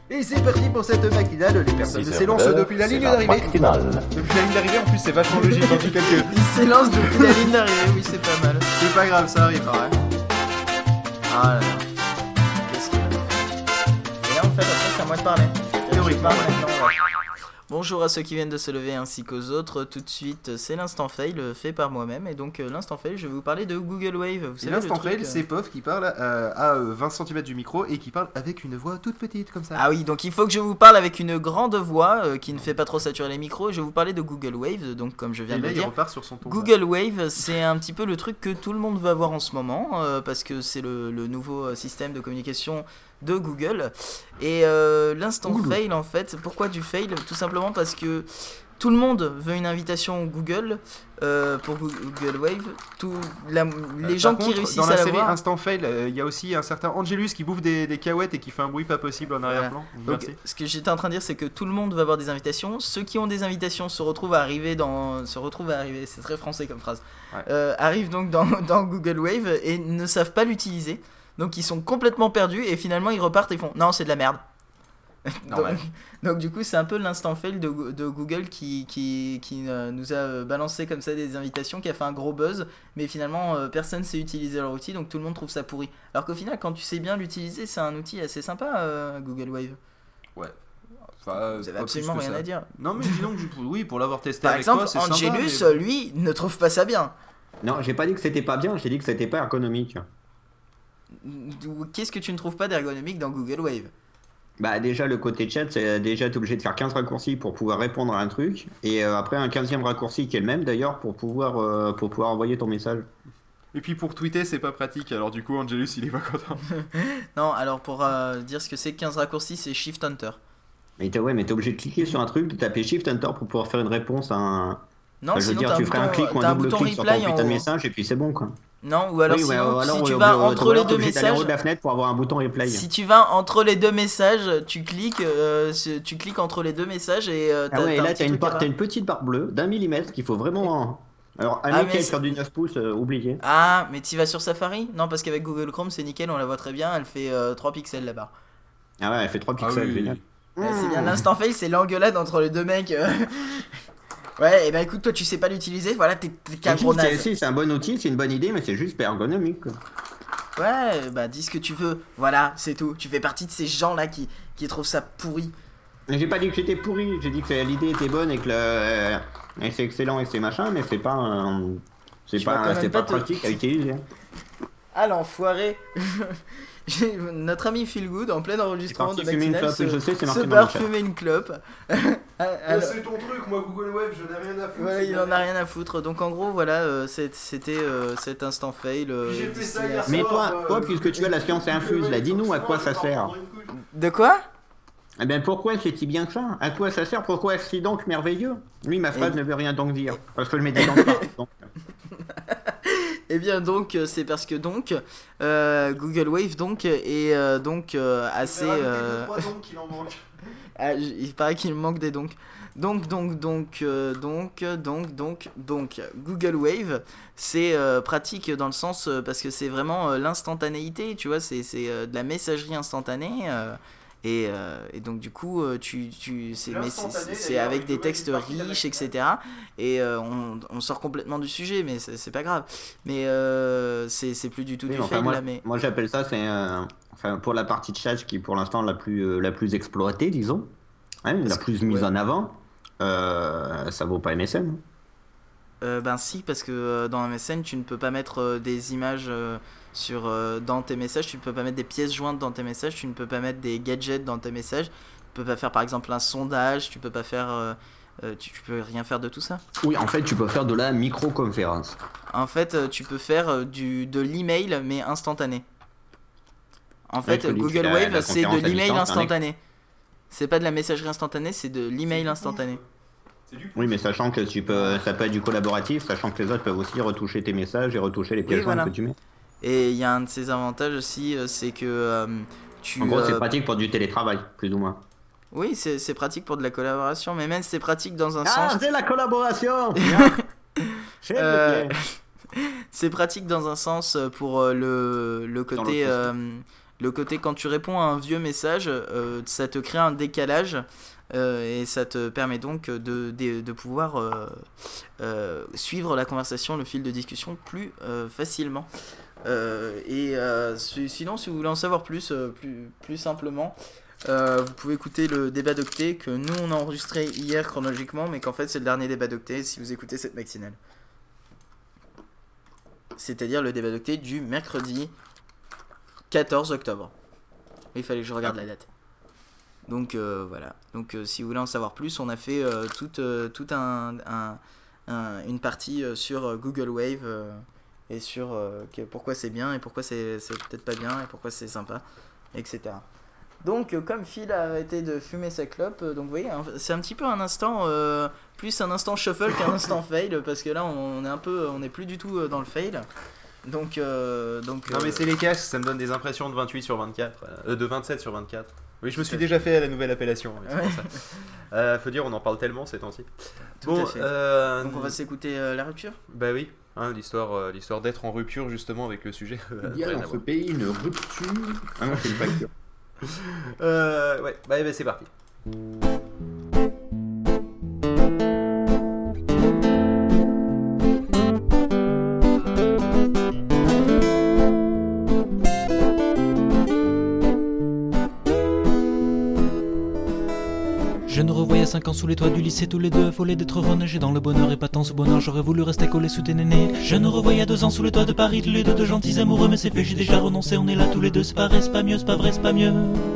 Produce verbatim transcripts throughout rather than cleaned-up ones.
Et c'est parti pour cette matinale, les personnes s'élancent depuis la ligne d'arrivée. Depuis la ligne d'arrivée, en plus, c'est vachement logique dans tout calcul. Il s'élance depuis la ligne d'arrivée, oui, c'est pas mal. C'est pas grave, ça arrivera. Hein. Ah là là. Qu'est-ce qu'il a fait ? Et là, en fait, après, c'est à moi de parler. Théoriquement, Bonjour à ceux qui viennent de se lever ainsi qu'aux autres. Tout de suite, c'est l'instant fail fait par moi-même. Et donc, euh, l'instant fail, je vais vous parler de Google Wave. Vous savez, l'instant le truc, fail, euh... c'est Pof qui parle euh, à euh, vingt centimètres du micro et qui parle avec une voix toute petite comme ça. Ah oui, donc il faut que je vous parle avec une grande voix euh, qui ne fait pas trop saturer les micros. Et je vais vous parler de Google Wave. Donc, comme je viens et de là, le il dire, repart sur son ton. Google Wave, c'est un petit peu le truc que tout le monde va avoir en ce moment euh, parce que c'est le, le nouveau système de communication de Google. Et euh, l'instant Google. fail, en fait, pourquoi du fail ? Tout simplement parce que tout le monde veut une invitation Google euh, pour Google Wave. Tout, la, les Euh, gens par qui contre, réussissent dans la à série l'avoir. Instant Fail, il euh, y a aussi un certain Angelus qui bouffe des, des cacahuètes et qui fait un bruit pas possible en arrière-plan. Donc, Merci. ce que j'étais en train de dire, c'est que tout le monde va avoir des invitations. Ceux qui ont des invitations se retrouvent à arriver dans, se retrouvent à arriver. C'est très français comme phrase. Ouais. Euh, arrivent donc dans, dans Google Wave et ne savent pas l'utiliser. Donc ils sont complètement perdus et finalement ils repartent et font non, c'est de la merde. donc, donc du coup c'est un peu l'instant fail de, de Google qui, qui, qui euh, nous a balancé comme ça des invitations, qui a fait un gros buzz, mais finalement euh, personne sait utiliser leur outil, donc tout le monde trouve ça pourri. Alors qu'au final, quand tu sais bien l'utiliser, c'est un outil assez sympa, euh, Google Wave. Ouais. Enfin, Vous avez pas absolument plus que rien ça. à dire. Non mais dis donc, je- oui, pour l'avoir testé Par avec exemple, toi, c'est Angelus, sympa, mais... lui, ne trouve pas ça bien. Non, j'ai pas dit que c'était pas bien, j'ai dit que c'était pas ergonomique. Qu'est-ce que tu ne trouves pas d'ergonomique dans Google Wave ? Bah déjà le côté chat, c'est déjà t'es obligé de faire quinze raccourcis pour pouvoir répondre à un truc, et euh, après un quinzième raccourci qui est le même d'ailleurs pour pouvoir euh, pour pouvoir envoyer ton message. Et puis pour tweeter, c'est pas pratique, alors du coup Angelus il est pas content. Non, alors pour euh, dire ce que c'est quinze raccourcis, c'est Shift Enter. Mais t'es ouais, mais t'es obligé de cliquer sur un truc, de taper Shift Enter pour pouvoir faire une réponse à un. Non, Enfin, je veux sinon dire, t'as tu un ferais un bouton, clic ou t'as un un double bouton clic sur ton reply en putain de haut. message et puis c'est bon quoi. Non, ou alors oui, ouais, sinon, alors, si ouais, tu au- vas au- entre ou les alors, t'es deux obligé d'aller en haut messages, de la fenêtre pour avoir un bouton replay. si tu vas entre les deux messages, tu cliques, euh, c'est- tu cliques entre les deux messages et euh, t'as, Ah ouais, et t'as un là petit t'as une, truc barre- à t'as une petite barre bleue d'un millimètre qu'il faut vraiment. Alors, un Ah, nickel mais sur du neuf pouces, euh, oublié. Ah, mais tu vas sur Safari ? Non, parce qu'avec Google Chrome, c'est nickel, on la voit très bien, elle fait euh, trois pixels la barre. Ah ouais, elle fait trois Ah pixels, oui, génial. oui. Ouais, c'est bien, l'instant fail, c'est l'engueulade entre les deux mecs. euh. Ouais, et ben écoute, toi tu sais pas l'utiliser, voilà, t'es, t'es qu'un Si, gros c'est- naze. si, c'est un bon outil, c'est une bonne idée, mais c'est juste pas ergonomique. quoi. Ouais, bah dis ce que tu veux, voilà, c'est tout. Tu fais partie de ces gens-là qui, qui trouvent ça pourri. Mais j'ai pas dit que j'étais pourri, j'ai dit que l'idée était bonne et que le... euh, et c'est excellent et c'est machin, mais c'est pas euh, c'est Tu vas quand pas, même c'est pas pas te- pratique à utiliser. Ah l'enfoiré. J'ai- Notre ami Feelgood en plein enregistrement de parti fumer une matinale clope, se, je sais, c'est se marqué dans barre le chat. fumer une clope. Ah, alors- c'est ton truc, moi Google Wave, je n'ai rien à foutre. Ouais, c'est il de la en a merde. rien à foutre. Donc en gros, voilà, euh, c'est- c'était euh, cet instant fail. euh, Puis j'ai fait ça destiné à- hier Mais soir, toi, euh, toi, puisque tu as la science infuse, là, dis-nous à quoi ça sert. De quoi ? Eh bien, pourquoi c'est si bien que ça? À quoi ça sert? Pourquoi est-ce si donc merveilleux? Lui, ma phrase Et- ne veut rien donc dire, parce que je mets des dents partout, donc. Eh bien donc euh, c'est parce que donc euh, Google Wave donc est euh, donc euh, assez euh, ah, j- il paraît qu'il me manque des donc. Donc donc donc euh, donc donc donc donc Google Wave c'est euh, pratique dans le sens euh, parce que c'est vraiment euh, l'instantanéité, tu vois, c'est c'est euh, de la messagerie instantanée euh, et, euh, et donc du coup euh, tu tu c'est mais c'est- L'instantané, c'est d'ailleurs, avec il des faut textes mettre une partie de la riches, machine. et cetera. Et euh, on, on sort complètement du sujet, mais c'est c'est pas grave. Mais euh, c'est c'est plus du tout Oui, du mais enfin, fail moi, là, mais moi j'appelle ça, c'est euh, enfin, pour la partie de chat qui est pour l'instant la plus, euh, la plus exploitée, disons, hein, la que- plus mise ouais. en avant, euh, ça vaut pas M S N. Euh, ben si, parce que euh, dans M S N, tu ne peux pas mettre euh, des images euh, sur, euh, dans tes messages, tu ne peux pas mettre des pièces jointes dans tes messages, tu ne peux pas mettre des gadgets dans tes messages, tu peux pas faire par exemple un sondage, tu peux pas faire, euh, euh, tu, tu peux rien faire de tout ça. Oui, en fait, tu peux faire de la micro-conférence. En fait, euh, tu peux faire euh, du, de l'email mais instantané. En fait, je te dis, Google la- Wave, la c'est de conférence à l'email distance, c'est un instantané. C'est pas de la messagerie instantanée, c'est de l'email instantané. Oui, mais sachant que tu peux, ça peut être du collaboratif, sachant que les autres peuvent aussi retoucher tes messages et retoucher les pièces Oui, jointes voilà. que tu mets. Et il y a un de ses avantages aussi, euh, c'est que euh, tu... En gros, c'est euh, pratique pour du télétravail, plus ou moins. Oui, c'est c'est pratique pour de la collaboration, mais même c'est pratique dans un Ah, sens... c'est la collaboration. Chez Euh, c'est pratique dans un sens pour euh, le, le Dans côté l'autre euh, le côté quand tu réponds à un vieux message, euh, ça te crée un décalage euh, et ça te permet donc de, de, de pouvoir euh, euh, suivre la conversation, le fil de discussion plus euh, facilement. Euh, et euh, sinon, si vous voulez en savoir plus, euh, plus, plus simplement, euh, vous pouvez écouter le débat d'Octet que nous on a enregistré hier chronologiquement, mais qu'en fait c'est le dernier débat d'Octet si vous écoutez cette matinale. C'est-à-dire le débat d'Octet du mercredi quatorze octobre. Il fallait que je regarde la date. Donc euh, voilà. Donc euh, si vous voulez en savoir plus, on a fait euh, toute, euh, toute un, un, un, une partie euh, sur euh, Google Wave euh, et sur euh, que, pourquoi c'est bien et pourquoi c'est, c'est peut-être pas bien et pourquoi c'est sympa, et cetera. Donc euh, comme Phil a arrêté de fumer sa clope, euh, donc vous voyez, hein, c'est un petit peu un instant, euh, plus un instant shuffle qu'un instant fail, parce que là on est un peu, on n'est plus du tout dans le fail. Donc, euh, donc non euh... mais c'est les casques, ça me donne des impressions de vingt-huit sur vingt-quatre, euh, de vingt-sept sur vingt-quatre. Oui, je me suis déjà fait à la nouvelle appellation. C'est ouais. ça. Euh, faut dire, on en parle tellement ces temps-ci. Tout bon, à fait. Euh... Donc on va s'écouter euh, la rupture. Bah oui, hein, l'histoire, euh, l'histoire d'être en rupture justement avec le sujet. Il y a dans ce pays une rupture. Ah non, c'est une facture. euh, ouais, bah, bah c'est parti. Je nous revoyais à cinq ans sous les toits du lycée, tous les deux affolés d'être renagés dans le bonheur et pas tant ce bonheur, j'aurais voulu rester collé sous tes nénés. Je nous revoyais à deux ans sous les toits de Paris, tous les deux de gentils amoureux, mais c'est fait, j'ai déjà renoncé, on est là tous les deux, c'est pas vrai, c'est pas mieux, c'est pas vrai, c'est pas mieux.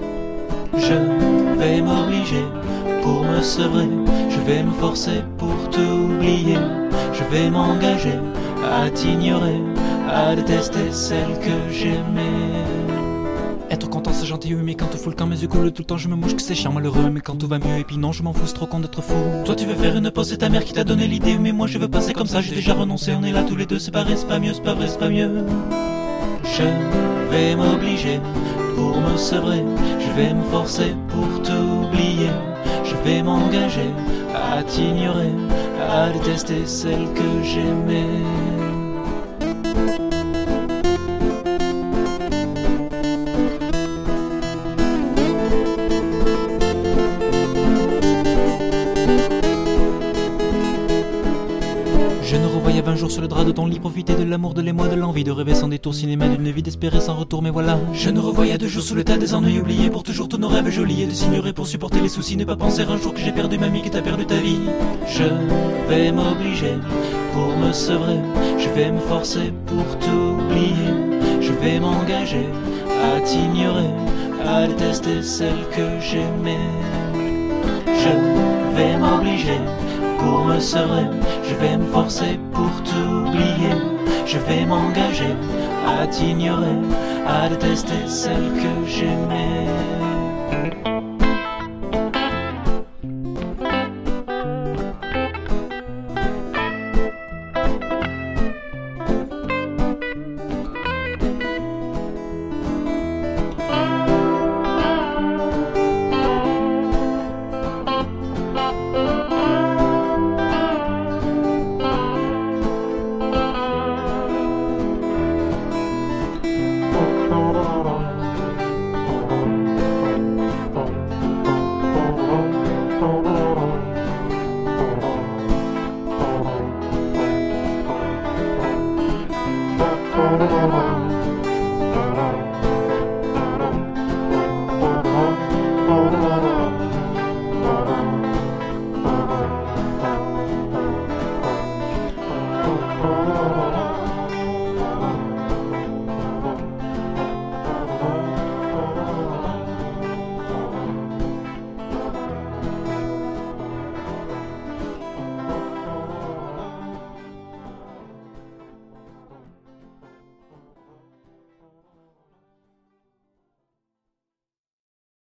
Je vais m'obliger pour me sevrer, je vais me forcer pour t'oublier, je vais m'engager à t'ignorer, à détester celle que j'aimais. Être content c'est gentil oui mais quand tout fout le camp mes yeux coulent tout le temps je me mouche que c'est chiant malheureux mais quand tout va mieux et puis non je m'en fous c'est trop con d'être fou. Toi tu veux faire une pause c'est ta mère qui t'a donné l'idée mais moi je veux passer comme ça j'ai déjà renoncé on est là tous les deux c'est pas vrai c'est pas mieux c'est pas vrai c'est pas mieux. Je vais m'obliger pour me sevrer, je vais me forcer pour t'oublier, je vais m'engager à t'ignorer, à détester celle que j'aimais. vingt jours sur le drap de ton lit, profiter de l'amour, de l'émoi, de l'envie de rêver sans détour, cinéma d'une vie d'espérer sans retour, mais voilà. Je nous revoyais deux jours sous le tas des ennuis oubliés, pour toujours tous nos rêves jolis et de s'ignorer pour supporter les soucis, ne pas penser un jour que j'ai perdu ma vie, que t'as perdu ta vie. Je vais m'obliger pour me sevrer, je vais me forcer pour t'oublier, je vais m'engager à t'ignorer, à détester celle que j'aimais. Je vais m'obliger pour me sevrer, je vais me forcer pour t'oublier, je vais m'engager à t'ignorer, à détester celle que j'aimais.